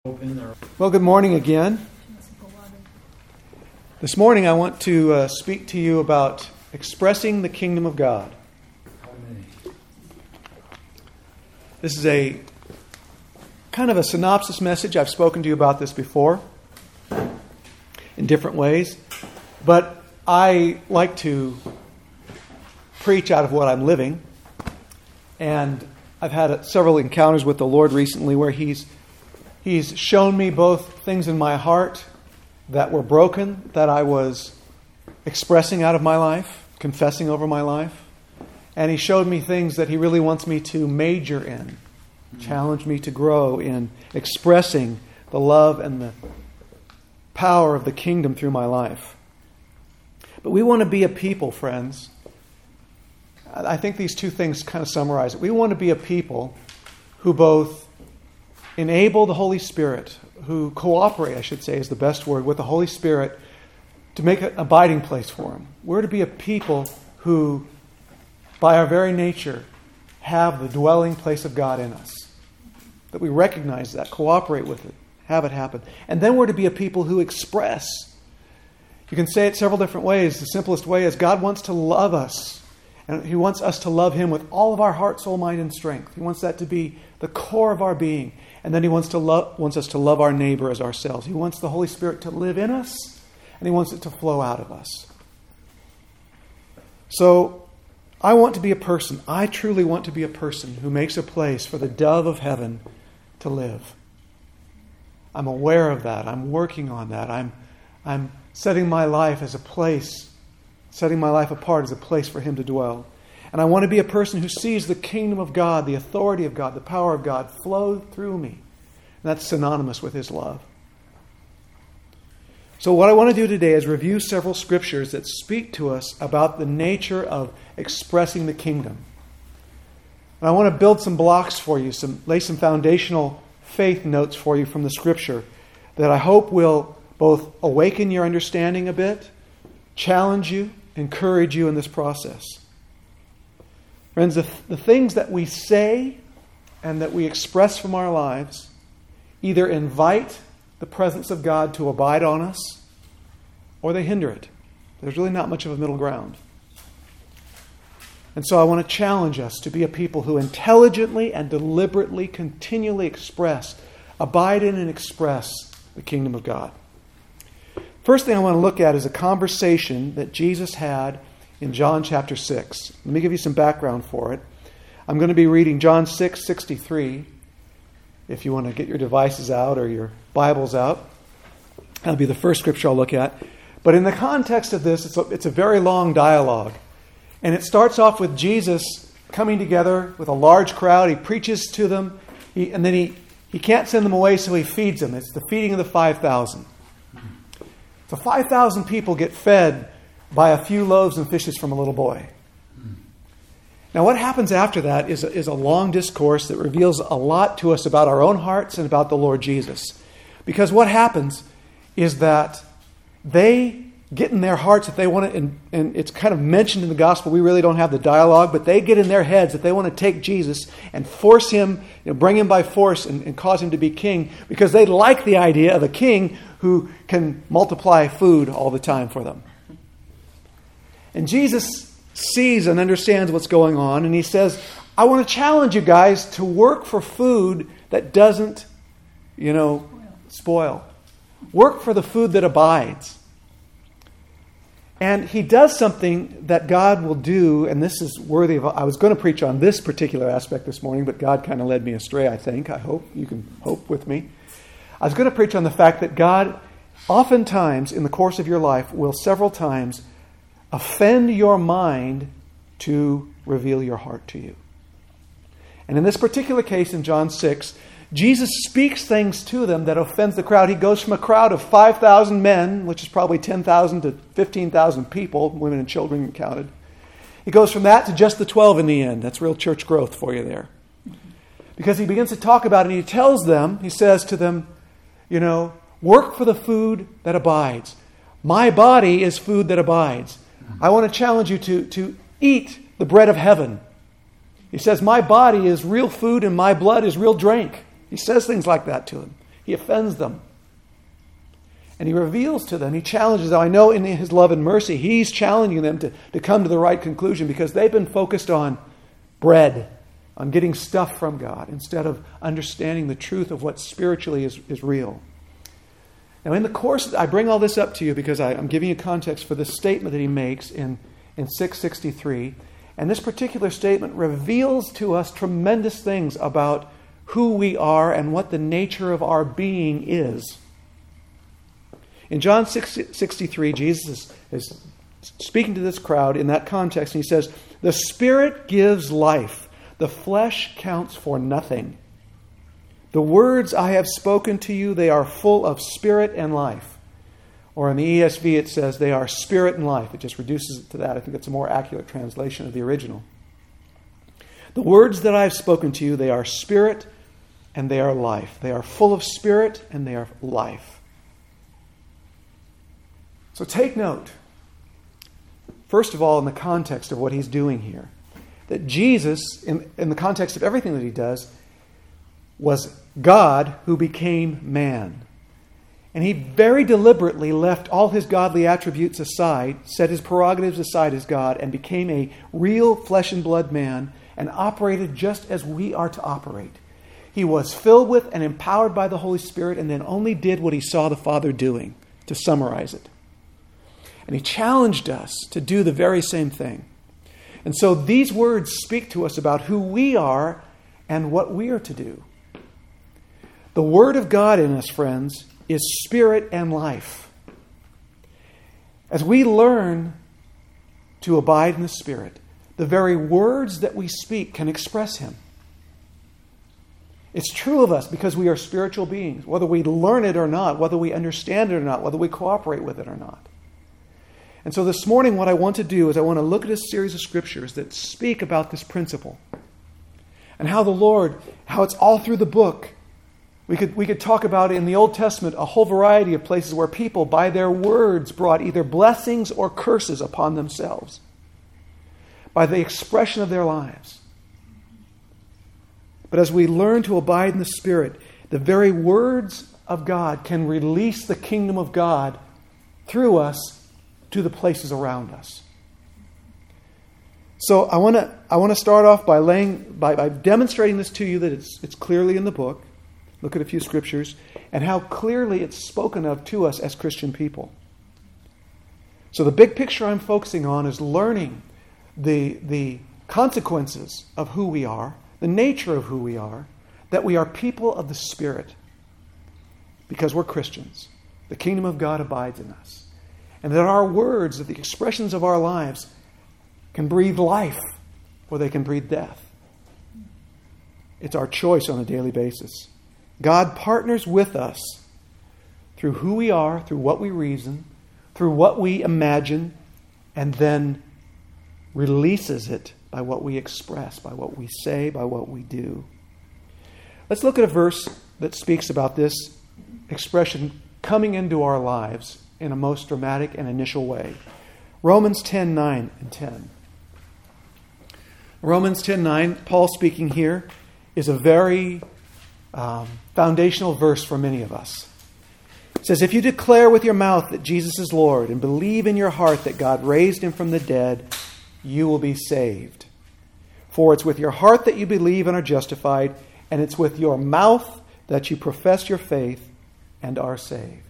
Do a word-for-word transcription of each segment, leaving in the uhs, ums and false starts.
Well, good morning again. This morning I want to uh, speak to you about expressing the kingdom of God. This is a kind of a synopsis message. I've spoken to you about this before in different ways, but I like to preach out of what I'm living, and I've had several encounters with the Lord recently where He's He's shown me both things in my heart that were broken, that I was expressing out of my life, confessing over my life. And He showed me things that He really wants me to major in, challenge me to grow in expressing the love and the power of the kingdom through my life. But we want to be a people, friends. I think these two things kind of summarize it. We want to be a people who both enable the Holy Spirit, who cooperate, I should say is the best word, with the Holy Spirit to make an abiding place for Him. We're to be a people who, by our very nature, have the dwelling place of God in us. That we recognize that, cooperate with it, have it happen. And then we're to be a people who express. You can say it several different ways. The simplest way is God wants to love us. And He wants us to love Him with all of our heart, soul, mind, and strength. He wants that to be the core of our being. And then He wants to love, wants us to love our neighbor as ourselves. He wants the Holy Spirit to live in us, and He wants it to flow out of us. So, I want to be a person, I truly want to be a person who makes a place for the dove of heaven to live. I'm aware of that. I'm working on that. I'm, I'm setting my life as a place, setting my life apart as a place for Him to dwell. And I want to be a person who sees the kingdom of God, the authority of God, the power of God flow through me. And that's synonymous with His love. So what I want to do today is review several scriptures that speak to us about the nature of expressing the kingdom. And I want to build some blocks for you, some lay some foundational faith notes for you from the scripture that I hope will both awaken your understanding a bit, challenge you, encourage you in this process. Friends, the, the things that we say and that we express from our lives either invite the presence of God to abide on us or they hinder it. There's really not much of a middle ground. And so I want to challenge us to be a people who intelligently and deliberately, continually express, abide in and express the kingdom of God. First thing I want to look at is a conversation that Jesus had in John chapter six. Let me give you some background for it. I'm going to be reading John six sixty-three. If you want to get your devices out or your Bibles out, that'll be the first scripture I'll look at. But in the context of this, it's a, it's a very long dialogue. And it starts off with Jesus coming together with a large crowd. He preaches to them, he, and then he, he can't send them away, so He feeds them. It's the feeding of the five thousand. So five thousand people get fed by a few loaves and fishes from a little boy. Now what happens after that is a, is a long discourse that reveals a lot to us about our own hearts and about the Lord Jesus. Because what happens is that they get in their hearts that they want to, and, and it's kind of mentioned in the gospel, we really don't have the dialogue, but they get in their heads that they want to take Jesus and force Him, you know, bring Him by force and, and cause Him to be king, because they like the idea of a king who can multiply food all the time for them. And Jesus sees and understands what's going on, and He says, I want to challenge you guys to work for food that doesn't, you know, spoil. Work for the food that abides. And He does something that God will do, and this is worthy of, I was going to preach on this particular aspect this morning, but God kind of led me astray, I think. I hope you can hope with me. I was going to preach on the fact that God, oftentimes in the course of your life, will several times offend your mind to reveal your heart to you. And in this particular case in John six, Jesus speaks things to them that offends the crowd. He goes from a crowd of five thousand men, which is probably ten thousand to fifteen thousand people, women and children counted. He goes from that to just the twelve in the end. That's real church growth for you there. Because He begins to talk about it, and He tells them, He says to them, you know, work for the food that abides. My body is food that abides. I want to challenge you to, to eat the bread of heaven. He says, my body is real food and my blood is real drink. He says things like that to them. He offends them. And he reveals to them, he challenges them. I know in his love and mercy, he's challenging them to, to come to the right conclusion because they've been focused on bread, on getting stuff from God, instead of understanding the truth of what spiritually is, is real. Now in the course, I bring all this up to you because I, I'm giving you context for the statement that he makes in, in six sixty-three. And this particular statement reveals to us tremendous things about who we are and what the nature of our being is. In John six sixty-three, Jesus is, is speaking to this crowd in that context, and he says, "The Spirit gives life. The flesh counts for nothing. The words I have spoken to you, they are full of spirit and life." Or in the E S V it says they are spirit and life. It just reduces it to that. I think it's a more accurate translation of the original. The words that I have spoken to you, they are spirit and they are life. They are full of spirit and they are life. So take note, first of all, in the context of what he's doing here, that Jesus, in, in the context of everything that he does, was God who became man. And he very deliberately left all his godly attributes aside, set his prerogatives aside as God, and became a real flesh and blood man and operated just as we are to operate. He was filled with and empowered by the Holy Spirit and then only did what he saw the Father doing, to summarize it. And he challenged us to do the very same thing. And so these words speak to us about who we are and what we are to do. The Word of God in us, friends, is spirit and life. As we learn to abide in the Spirit, the very words that we speak can express Him. It's true of us because we are spiritual beings, whether we learn it or not, whether we understand it or not, whether we cooperate with it or not. And so this morning what I want to do is I want to look at a series of scriptures that speak about this principle and how the Lord, how it's all through the book. We could, we could talk about in the Old Testament a whole variety of places where people by their words brought either blessings or curses upon themselves by the expression of their lives. But as we learn to abide in the Spirit, the very words of God can release the kingdom of God through us to the places around us. So I want to I want to start off by laying by, by demonstrating this to you that it's it's clearly in the book. Look at a few scriptures and how clearly it's spoken of to us as Christian people. So the big picture I'm focusing on is learning the the consequences of who we are, the nature of who we are, that we are people of the Spirit because we're Christians. The kingdom of God abides in us. And that our words, that the expressions of our lives can breathe life or they can breathe death. It's our choice on a daily basis. God partners with us through who we are, through what we reason, through what we imagine, and then releases it by what we express, by what we say, by what we do. Let's look at a verse that speaks about this expression coming into our lives in a most dramatic and initial way. Romans ten, nine and ten. Romans ten, nine, Paul speaking here, is a very um, foundational verse for many of us. It says, "If you declare with your mouth that Jesus is Lord and believe in your heart that God raised him from the dead, you will be saved. For it's with your heart that you believe and are justified, and it's with your mouth that you profess your faith and are saved."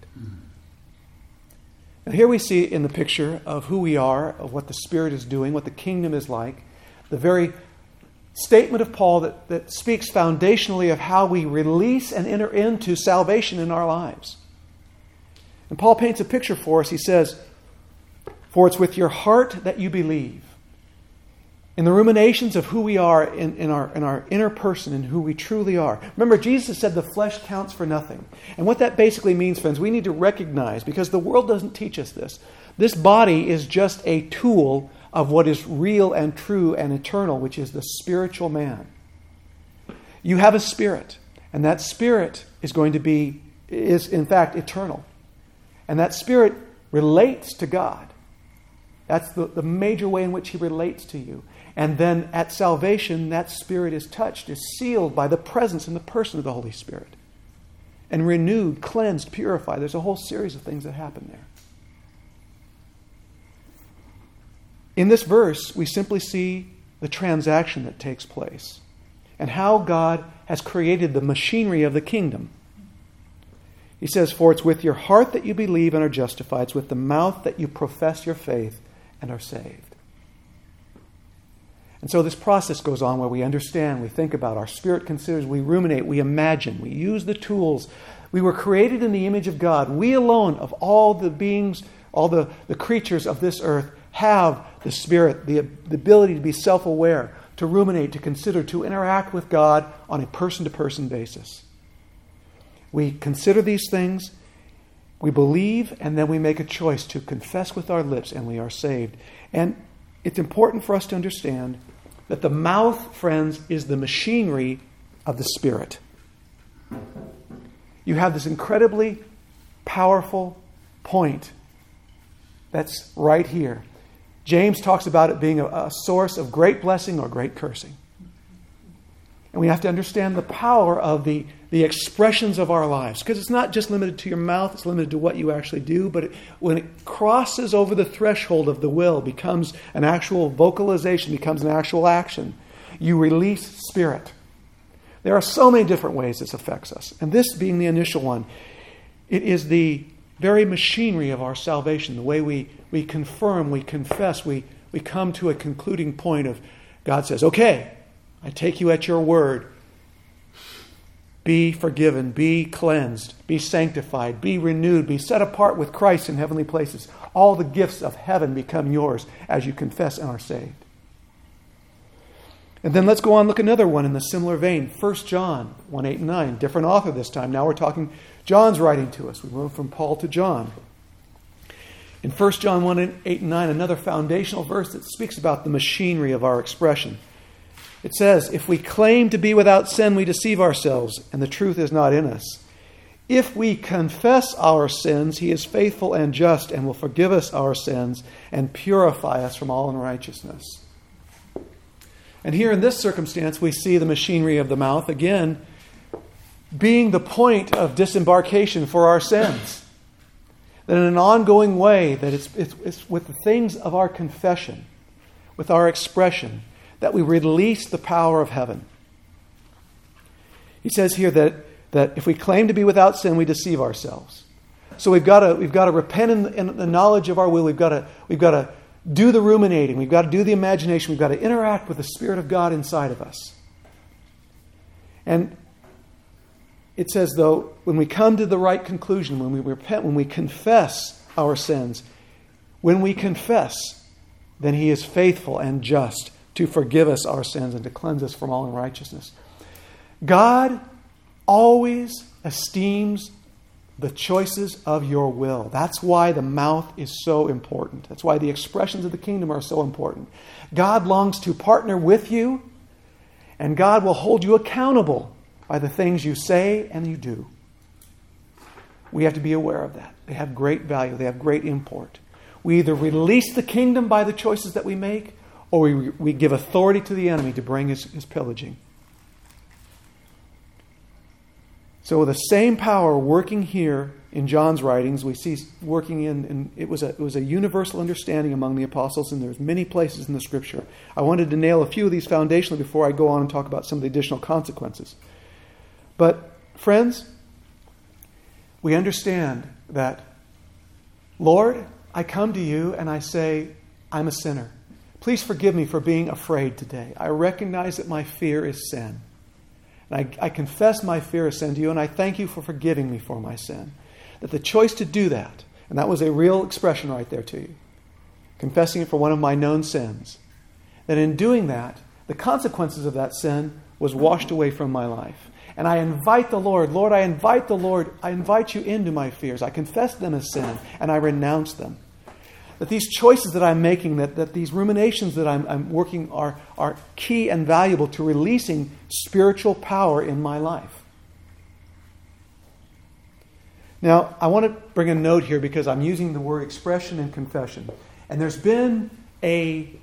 And here we see in the picture of who we are, of what the Spirit is doing, what the kingdom is like, the very statement of Paul that, that speaks foundationally of how we release and enter into salvation in our lives. And Paul paints a picture for us. He says, "For it's with your heart that you believe." In the ruminations of who we are in, in, our, in our inner person and who we truly are. Remember, Jesus said the flesh counts for nothing. And what that basically means, friends, we need to recognize, because the world doesn't teach us this, this body is just a tool of what is real and true and eternal, which is the spiritual man. You have a spirit, and that spirit is going to be, is in fact eternal. And that spirit relates to God. That's the, the major way in which he relates to you. And then at salvation, that spirit is touched, is sealed by the presence and the person of the Holy Spirit. and renewed, cleansed, purified. There's a whole series of things that happen there. In this verse, we simply see the transaction that takes place and how God has created the machinery of the kingdom. He says, "For it's with your heart that you believe and are justified. It's with the mouth that you profess your faith and are saved." And so this process goes on where we understand, we think about, our spirit considers, we ruminate, we imagine, we use the tools. We were created in the image of God. We alone, of all the beings, all the, the creatures of this earth, have the Spirit, the, the ability to be self-aware, to ruminate, to consider, to interact with God on a person-to-person basis. We consider these things, we believe, and then we make a choice to confess with our lips, and we are saved. And it's important for us to understand that the mouth, friends, is the machinery of the Spirit. You have this incredibly powerful point that's right here. James talks about it being a, a source of great blessing or great cursing. And we have to understand the power of the, the expressions of our lives. Because it's not just limited to your mouth, it's limited to what you actually do. But it, when it crosses over the threshold of the will, becomes an actual vocalization, becomes an actual action, you release spirit. There are so many different ways this affects us. And this being the initial one, it is the very machinery of our salvation, the way we, we confirm, we confess, we, we come to a concluding point of God says, okay, I take you at your word. Be forgiven, be cleansed, be sanctified, be renewed, be set apart with Christ in heavenly places. All the gifts of heaven become yours as you confess and are saved. And then let's go on and look at another one in the similar vein. First John one, eight and nine. Different author this time. Now we're talking, John's writing to us. We moved from Paul to John. In First John one, eight and nine, another foundational verse that speaks about the machinery of our expression. It says, "If we claim to be without sin, we deceive ourselves, and the truth is not in us. If we confess our sins, He is faithful and just and will forgive us our sins and purify us from all unrighteousness." And here in this circumstance, we see the machinery of the mouth, again, being the point of disembarkation for our sins. That in an ongoing way, that it's, it's, it's with the things of our confession, with our expression, that we release the power of heaven. He says here that, that if we claim to be without sin, we deceive ourselves. So we've got to we've got to repent in the, in the knowledge of our will. We've got to we've got to do the ruminating. We've got to do the imagination. We've got to interact with the Spirit of God inside of us. And it says, though, when we come to the right conclusion, when we repent, when we confess our sins, when we confess, then He is faithful and just to forgive us our sins and to cleanse us from all unrighteousness. God always esteems the choices of your will. That's why the mouth is so important. That's why the expressions of the kingdom are so important. God longs to partner with you, and God will hold you accountable by the things you say and you do. We have to be aware of that. They have great value. They have great import. We either release the kingdom by the choices that we make, or we, we give authority to the enemy to bring his, his pillaging. So the same power working here in John's writings, we see working in, in it was a it was a universal understanding among the apostles, and there's many places in the Scripture. I wanted to nail a few of these foundationally before I go on and talk about some of the additional consequences. But friends, we understand that, Lord, I come to you and I say, I'm a sinner. Please forgive me for being afraid today. I recognize that my fear is sin. And I, I confess my fear of sin to you, and I thank you for forgiving me for my sin. That the choice to do that, and that was a real expression right there to you, confessing it for one of my known sins, that in doing that, the consequences of that sin was washed away from my life. And I invite the Lord, Lord, I invite the Lord, I invite you into my fears. I confess them as sin, and I renounce them. That these choices that I'm making, that, that these ruminations that I'm, I'm working are, are key and valuable to releasing spiritual power in my life. Now, I want to bring a note here because I'm using the word expression and confession. And there's been a,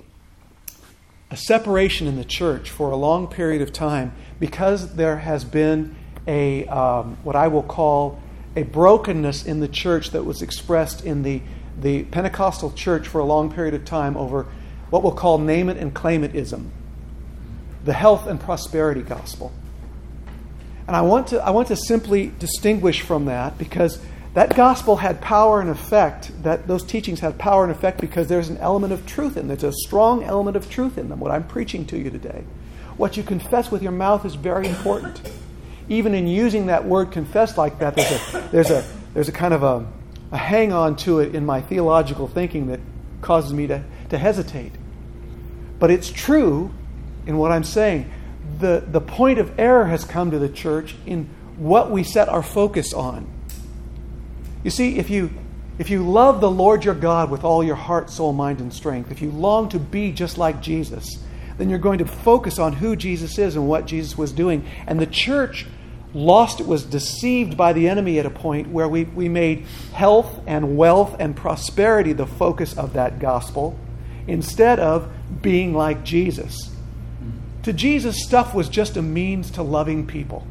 a separation in the church for a long period of time because there has been a um, what I will call a brokenness in the church that was expressed in the, the Pentecostal church for a long period of time over what we'll call name it and claim it-ism, the health and prosperity gospel. And I want to I want to simply distinguish from that, because that gospel had power and effect, that those teachings had power and effect because there's an element of truth in them. There's a strong element of truth in them, what I'm preaching to you today. What you confess with your mouth is very important. Even in using that word confess like that, there's a there's a there's a kind of a, a hang on to it in my theological thinking that causes me to, to hesitate. But it's true in what I'm saying. The the point of error has come to the church in what we set our focus on. You see, if you if you love the Lord your God with all your heart, soul, mind, and strength, if you long to be just like Jesus, then you're going to focus on who Jesus is and what Jesus was doing. And the church lost, it was deceived by the enemy at a point where we, we made health and wealth and prosperity the focus of that gospel instead of being like Jesus. To Jesus, stuff was just a means to loving people.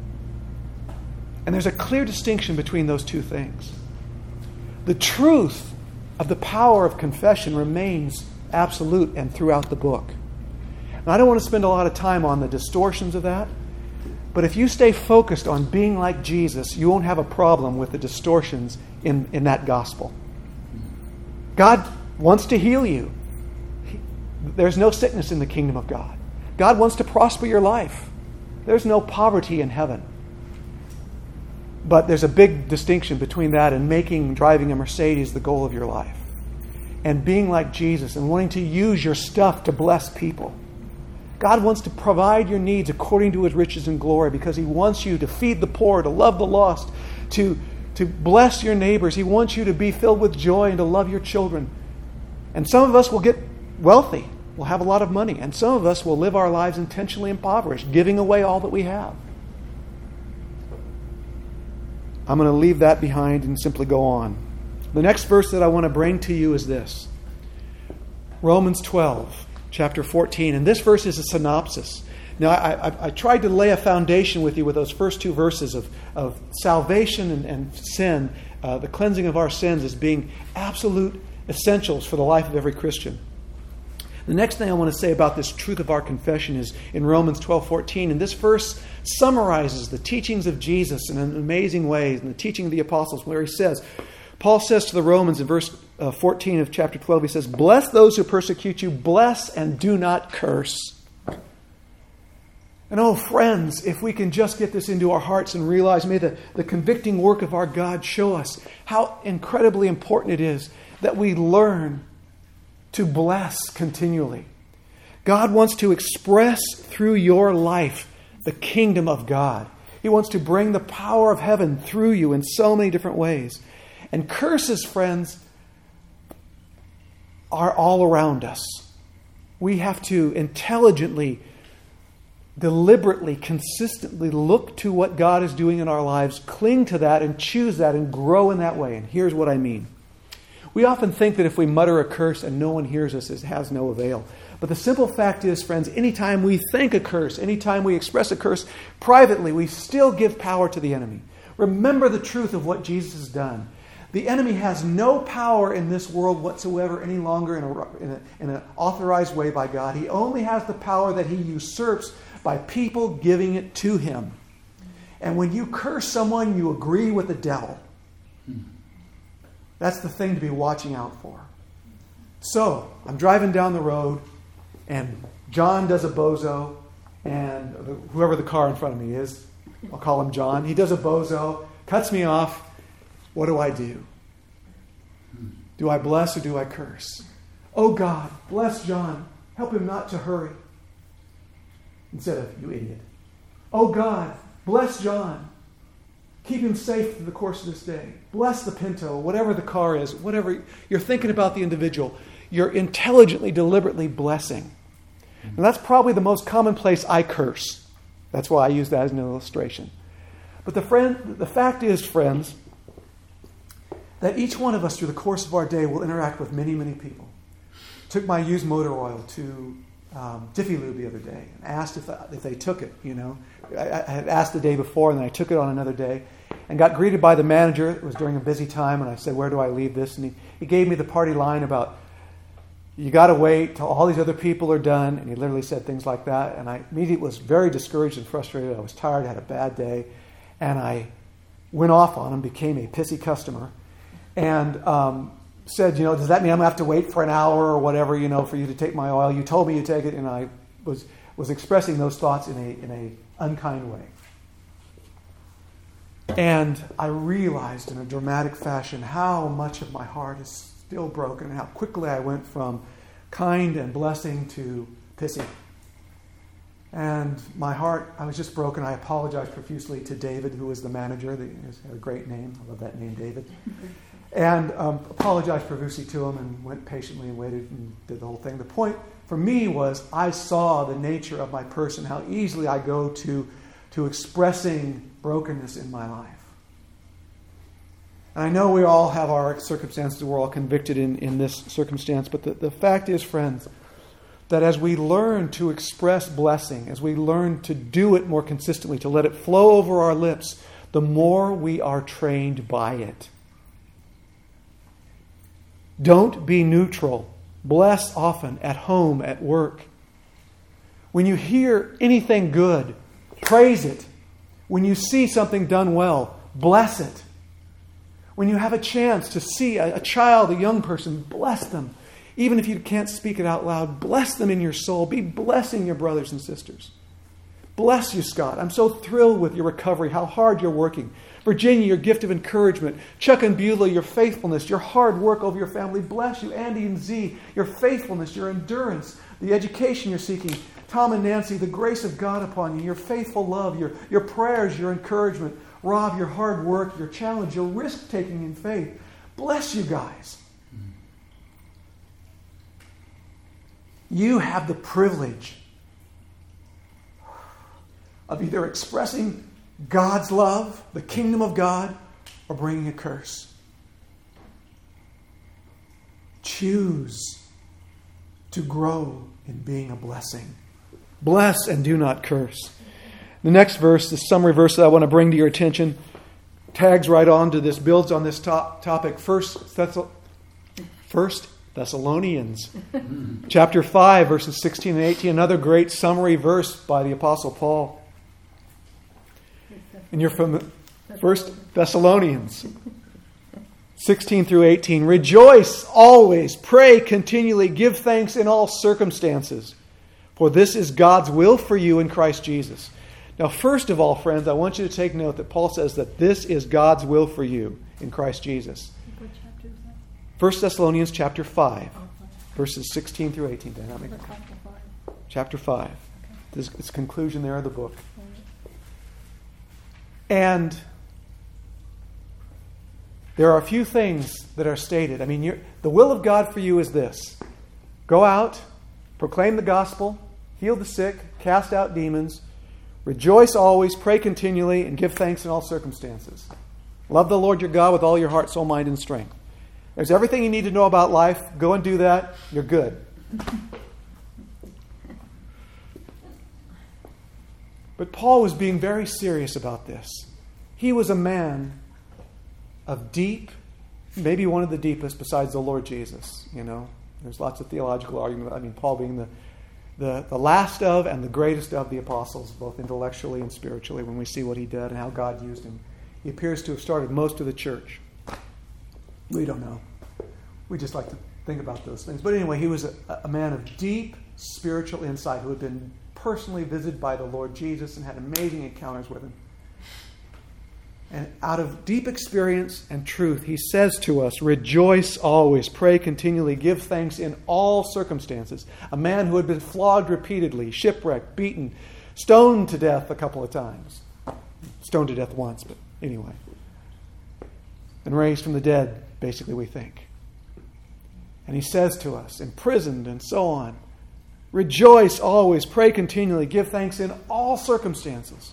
And there's a clear distinction between those two things. The truth of the power of confession remains absolute and throughout the book. And I don't want to spend a lot of time on the distortions of that, but if you stay focused on being like Jesus, you won't have a problem with the distortions in, in that gospel. God wants to heal you. There's no sickness in the kingdom of God. God wants to prosper your life. There's no poverty in heaven. But there's a big distinction between that and making driving a Mercedes the goal of your life. And being like Jesus and wanting to use your stuff to bless people. God wants to provide your needs according to His riches and glory because He wants you to feed the poor, to love the lost, to, to bless your neighbors. He wants you to be filled with joy and to love your children. And some of us will get wealthy. We'll have a lot of money. And some of us will live our lives intentionally impoverished, giving away all that we have. I'm going to leave that behind and simply go on. The next verse that I want to bring to you is this. Romans twelve, chapter fourteen. And this verse is a synopsis. Now, I, I, I tried to lay a foundation with you with those first two verses of, of salvation and, and sin, uh, the cleansing of our sins as being absolute essentials for the life of every Christian. The next thing I want to say about this truth of our confession is in Romans twelve fourteen. And this verse summarizes the teachings of Jesus in an amazing way, and the teaching of the apostles, where he says, Paul says to the Romans in verse uh, fourteen of chapter twelve, he says, "Bless those who persecute you, bless and do not curse." And oh, friends, if we can just get this into our hearts and realize, may the, the convicting work of our God show us how incredibly important it is that we learn to bless continually. God wants to express through your life the kingdom of God. He wants to bring the power of heaven through you in so many different ways. And curses, friends, are all around us. We have to intelligently, deliberately, consistently look to what God is doing in our lives, cling to that and choose that and grow in that way. And here's what I mean. We often think that if we mutter a curse and no one hears us, it has no avail. But the simple fact is, friends, anytime we think a curse, anytime we express a curse privately, we still give power to the enemy. Remember the truth of what Jesus has done. The enemy has no power in this world whatsoever any longer in, a, in, a, in an authorized way by God. He only has the power that he usurps by people giving it to him. And when you curse someone, you agree with the devil. That's the thing to be watching out for. So, I'm driving down the road, and John does a bozo, and whoever the car in front of me is, I'll call him John. He does a bozo, cuts me off. What do I do? Do I bless or do I curse? Oh God, bless John. Help him not to hurry. Instead of, you idiot. Oh God, bless John. Keep him safe through the course of this day. Bless the Pinto, whatever the car is, whatever you're thinking about the individual. You're intelligently, deliberately blessing. And that's probably the most common place I curse. That's why I use that as an illustration. But the friend, the fact is, friends, that each one of us through the course of our day will interact with many, many people. Took my used motor oil to um, Jiffy Lube the other day and asked if, if they took it, you know. I, I had asked the day before, and then I took it on another day and got greeted by the manager. It was during a busy time, and I said, where do I leave this? And he, he gave me the party line about, you got to wait till all these other people are done. And he literally said things like that. And I immediately was very discouraged and frustrated. I was tired, had a bad day. And I went off on him, became a pissy customer, and um, said, you know, does that mean I'm going to have to wait for an hour or whatever, you know, for you to take my oil? You told me you take it. And I was was expressing those thoughts in a in a unkind way. And I realized in a dramatic fashion how much of my heart is still broken, and how quickly I went from kind and blessing to pissy. And my heart, I was just broken. I apologized profusely to David, who was the manager. He had a great name. I love that name, David. And um, apologized profusely to him and went patiently and waited and did the whole thing. The point for me was I saw the nature of my person, how easily I go to, to expressing brokenness in my life. And I know we all have our circumstances. We're all convicted in, in this circumstance. But the, the fact is, friends, that as we learn to express blessing, as we learn to do it more consistently, to let it flow over our lips, the more we are trained by it. Don't be neutral. Bless often, at home, at work. When you hear anything good, praise it. When you see something done well, bless it. When you have a chance to see a, a child, a young person, bless them. Even if you can't speak it out loud, bless them in your soul. Be blessing your brothers and sisters. Bless you, Scott. I'm so thrilled with your recovery, how hard you're working. Virginia, your gift of encouragement. Chuck and Beulah, your faithfulness, your hard work over your family. Bless you. Andy and Z, your faithfulness, your endurance, the education you're seeking. Tom and Nancy, the grace of God upon you, your faithful love, your, your prayers, your encouragement. Rob, your hard work, your challenge, your risk-taking in faith. Bless you guys. You have the privilege of either expressing God's love, the kingdom of God, or bringing a curse. Choose to grow in being a blessing. Bless and do not curse. The next verse, the summary verse that I want to bring to your attention, tags right on to this, builds on this top topic. First, Thessal- First Thessalonians, chapter five, verses sixteen and eighteen. Another great summary verse by the Apostle Paul. And you're from First Thessalonians, sixteen through eighteen. Rejoice always, pray continually, give thanks in all circumstances, for this is God's will for you in Christ Jesus. Now, first of all, friends, I want you to take note that Paul says that this is God's will for you in Christ Jesus. What chapter is that? First Thessalonians chapter five, verses sixteen through eighteen. Chapter five. Chapter five. Okay. This is the conclusion there of the book. And there are a few things that are stated. I mean, you're, the will of God for you is this. Go out, proclaim the gospel, heal the sick, cast out demons, rejoice always, pray continually, and give thanks in all circumstances. Love the Lord your God with all your heart, soul, mind, and strength. There's everything you need to know about life. Go and do that. You're good. But Paul was being very serious about this. He was a man of deep, maybe one of the deepest besides the Lord Jesus. You know, there's lots of theological argument. I mean, Paul being the The, the last of and the greatest of the apostles, both intellectually and spiritually, when we see what he did and how God used him. He appears to have started most of the church. We don't know. We just like to think about those things. But anyway, he was a, a man of deep spiritual insight who had been personally visited by the Lord Jesus and had amazing encounters with him. And out of deep experience and truth, he says to us, rejoice always, pray continually, give thanks in all circumstances. A man who had been flogged repeatedly, shipwrecked, beaten, stoned to death a couple of times. Stoned to death once, but anyway. And raised from the dead, basically, we think. And he says to us, imprisoned and so on, rejoice always, pray continually, give thanks in all circumstances.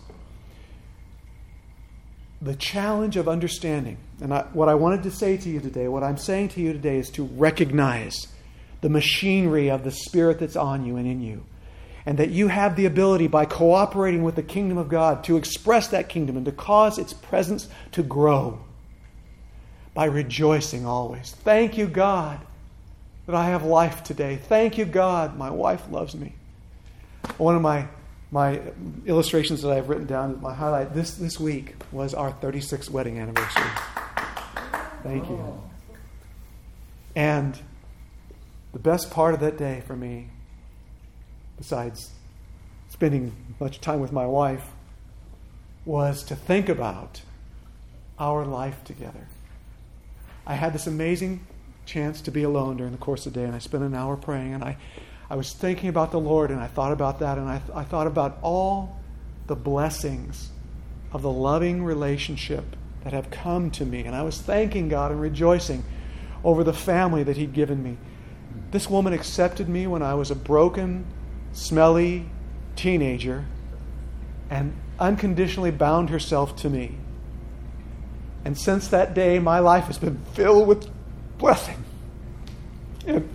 The challenge of understanding, and I, what I wanted to say to you today, what I'm saying to you today is to recognize the the machinery of the Spirit that's on you and in you. And that you have the ability, by cooperating with the kingdom of God, to express that kingdom and to cause its presence to grow by rejoicing always. Thank you, God, that I have life today. Thank you, God, my wife loves me. One of my, my illustrations that I've written down, my highlight this, this week was our thirty-sixth wedding anniversary. Thank you. And the best part of that day for me, besides spending much time with my wife, was to think about our life together. I had this amazing chance to be alone during the course of the day, and I spent an hour praying, and I, I was thinking about the Lord, and I thought about that, and I, I thought about all the blessings of the loving relationship that have come to me, and I was thanking God and rejoicing over the family that He'd given me. This woman accepted me when I was a broken, smelly teenager and unconditionally bound herself to me. And since that day, my life has been filled with blessing. And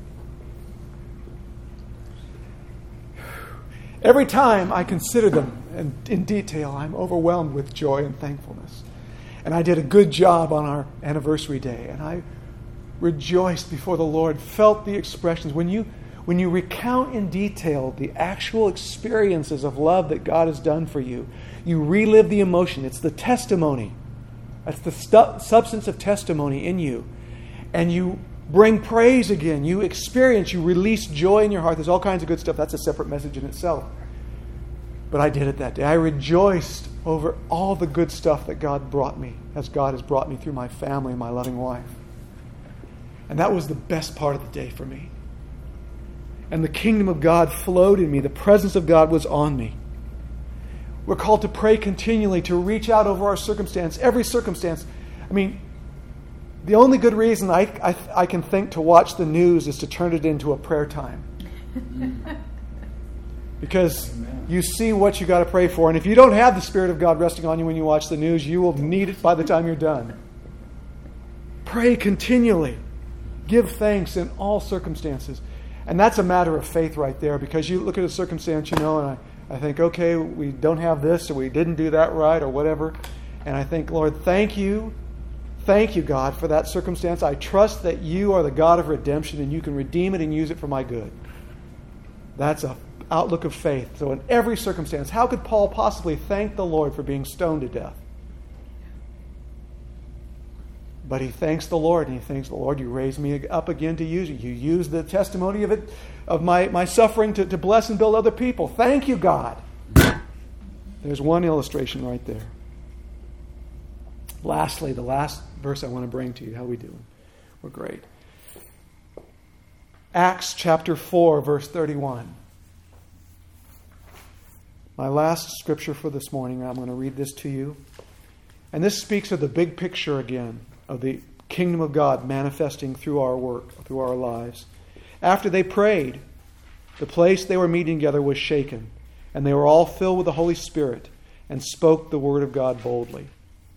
every time I consider them in, in detail, I'm overwhelmed with joy and thankfulness. And I did a good job on our anniversary day, and I rejoiced before the Lord, felt the expressions. When you when you recount in detail the actual experiences of love that God has done for you, you relive the emotion. It's the testimony. That's the stu- substance of testimony in you. And you bring praise again. You experience, you release joy in your heart. There's all kinds of good stuff. That's a separate message in itself. But I did it that day. I rejoiced over all the good stuff that God brought me, as God has brought me through my family and my loving wife. And that was the best part of the day for me. And the kingdom of God flowed in me. The presence of God was on me. We're called to pray continually, to reach out over our circumstance, every circumstance. I mean, the only good reason I, I, I can think to watch the news is to turn it into a prayer time. Because you see what you got to pray for. And if you don't have the Spirit of God resting on you when you watch the news, you will need it by the time you're done. Pray continually. Give thanks in all circumstances. And that's a matter of faith right there, because you look at a circumstance, you know, and I, I think, okay, we don't have this, or we didn't do that right, or whatever. And I think, Lord, thank you. Thank you, God, for that circumstance. I trust that you are the God of redemption, and you can redeem it and use it for my good. That's an outlook of faith. So in every circumstance, how could Paul possibly thank the Lord for being stoned to death? But he thanks the Lord, and he thanks the Lord, you raised me up again to use it. You used the testimony of it, of my, my suffering to, to bless and build other people. Thank you, God. There's one illustration right there. Lastly, the last verse I want to bring to you. How are we doing? We're great. Acts chapter four, verse thirty-one. My last scripture for this morning, I'm going to read this to you. And this speaks of the big picture again, of the kingdom of God manifesting through our work, through our lives. After they prayed, the place they were meeting together was shaken, and they were all filled with the Holy Spirit and spoke the word of God boldly.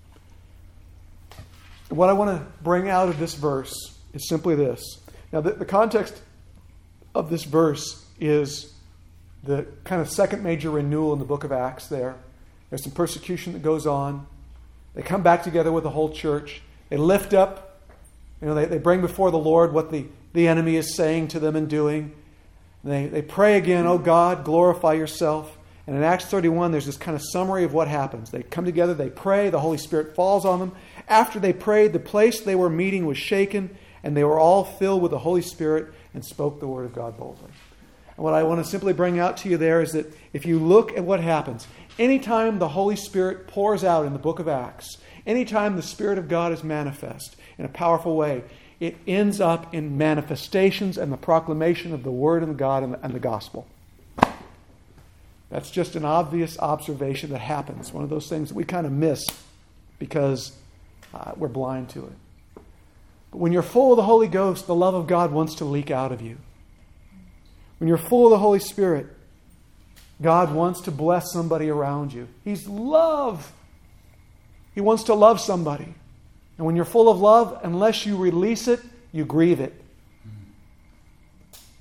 What I want to bring out of this verse is simply this. Now, the, the context of this verse is the kind of second major renewal in the book of Acts there. There's some persecution that goes on. They come back together with the whole church. They lift up, you know, they, they bring before the Lord what the, the enemy is saying to them and doing. And they, they pray again, oh God, glorify yourself. And in Acts thirty-one, there's this kind of summary of what happens. They come together, they pray, the Holy Spirit falls on them. After they prayed, the place they were meeting was shaken, and they were all filled with the Holy Spirit and spoke the word of God boldly. And what I want to simply bring out to you there is that if you look at what happens, anytime the Holy Spirit pours out in the book of Acts, anytime the Spirit of God is manifest in a powerful way, it ends up in manifestations and the proclamation of the Word of God and the, and the gospel. That's just an obvious observation that happens. One of those things that we kind of miss because uh, we're blind to it. But when you're full of the Holy Ghost, the love of God wants to leak out of you. When you're full of the Holy Spirit, God wants to bless somebody around you. He's love. He wants to love somebody. And when you're full of love, unless you release it, you grieve it.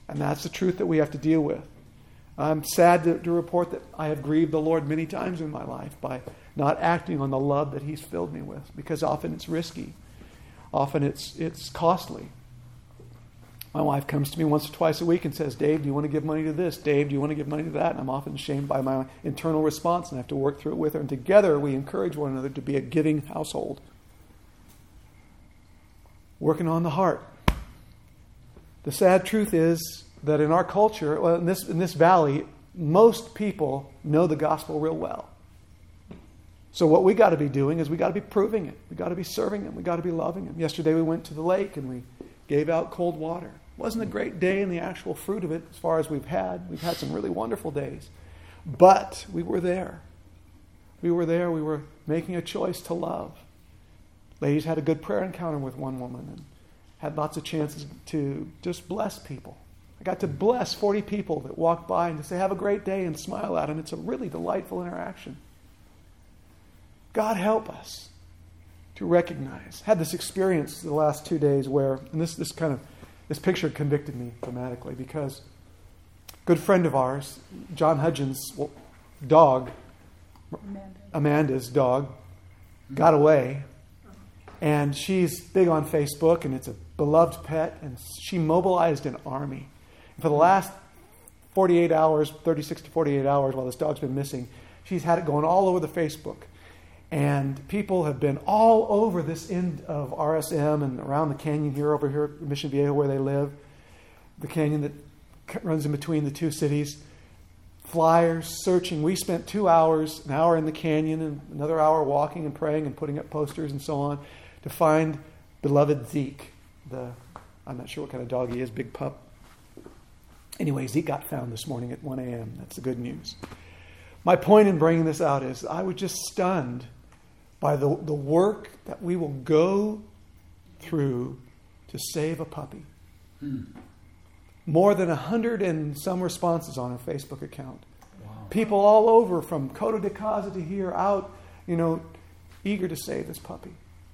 And that's the truth that we have to deal with. I'm sad to, to report that I have grieved the Lord many times in my life by not acting on the love that He's filled me with, because often it's risky. Often it's it's costly. My wife comes to me once or twice a week and says, Dave, do you want to give money to this? Dave, do you want to give money to that? And I'm often ashamed by my internal response, and I have to work through it with her. And together we encourage one another to be a giving household. Working on the heart. The sad truth is that in our culture, well, in this in this valley, most people know the gospel real well. So what we got to be doing is we got to be proving it. We got to be serving them. We got to be loving them. Yesterday we went to the lake and we gave out cold water. It wasn't a great day in the actual fruit of it as far as we've had. We've had some really wonderful days. But we were there. We were there. We were making a choice to love. Ladies had a good prayer encounter with one woman and had lots of chances to just bless people. I got to bless forty people that walked by and to say, have a great day, and smile at them. It's a really delightful interaction. God help us to recognize. Had this experience the last two days where, and this this kind of, this picture convicted me dramatically because a good friend of ours, John Hudgens' dog, Amanda. Amanda's dog, got away. And she's big on Facebook, and it's a beloved pet, and she mobilized an army. And for the last forty-eight hours, thirty-six to forty-eight hours while this dog's been missing, she's had it going all over the Facebook. And people have been all over this end of R S M and around the canyon here, over here at Mission Viejo where they live, the canyon that runs in between the two cities. Flyers, searching. We spent two hours, an hour in the canyon and another hour walking and praying and putting up posters and so on to find beloved Zeke. The I'm not sure what kind of dog he is, big pup. Anyway, Zeke got found this morning at one a.m. That's the good news. My point in bringing this out is I was just stunned by the, the work that we will go through to save a puppy. Hmm. More than a hundred and some responses on her Facebook account. Wow. People all over from Coto de Casa to here out, you know, eager to save this puppy.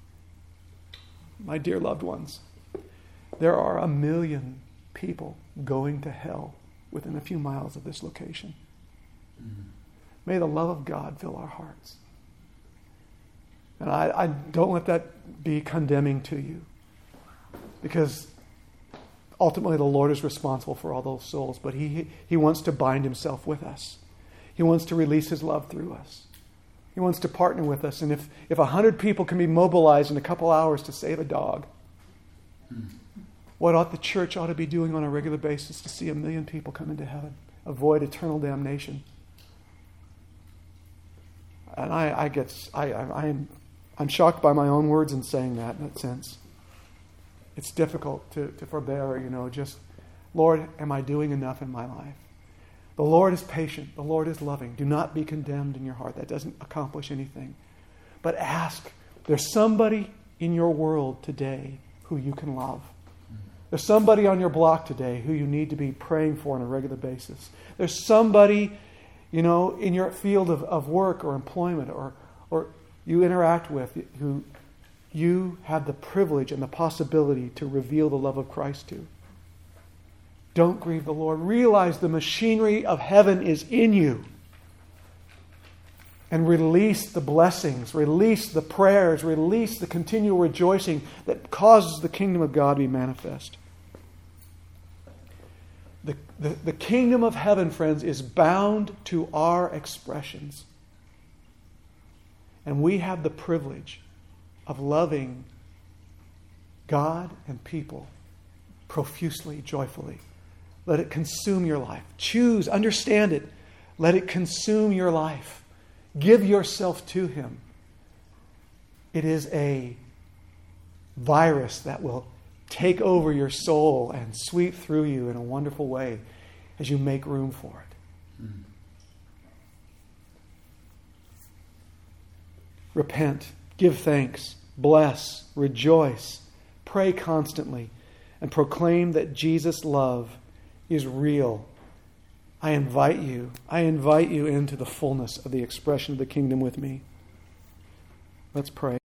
My dear loved ones, there are a million people going to hell within a few miles of this location. Mm-hmm. May the love of God fill our hearts. And I, I don't let that be condemning to you, because ultimately the Lord is responsible for all those souls, but he, he wants to bind himself with us. He wants to release his love through us. He wants to partner with us. And if, if a hundred people can be mobilized in a couple hours to save a dog, hmm. what ought the church ought to be doing on a regular basis to see a million people come into heaven, avoid eternal damnation? And I, I get, I, I, I am, I'm shocked by my own words in saying that in that sense. It's difficult to, to forbear, you know, just, Lord, am I doing enough in my life? The Lord is patient. The Lord is loving. Do not be condemned in your heart. That doesn't accomplish anything. But ask. There's somebody in your world today who you can love. There's somebody on your block today who you need to be praying for on a regular basis. There's somebody, you know, in your field of, of work or employment or or you interact with who you have the privilege and the possibility to reveal the love of Christ to. Don't grieve the Lord. Realize the machinery of heaven is in you. And release the blessings, release the prayers, release the continual rejoicing that causes the kingdom of God to be manifest. The, the, the kingdom of heaven, friends, is bound to our expressions. And we have the privilege of loving God and people profusely, joyfully. Let it consume your life. Choose, understand it. Let it consume your life. Give yourself to Him. It is a virus that will take over your soul and sweep through you in a wonderful way as you make room for it. Mm-hmm. Repent, give thanks, bless, rejoice, pray constantly, and proclaim that Jesus' love is real. I invite you, I invite you into the fullness of the expression of the kingdom with me. Let's pray.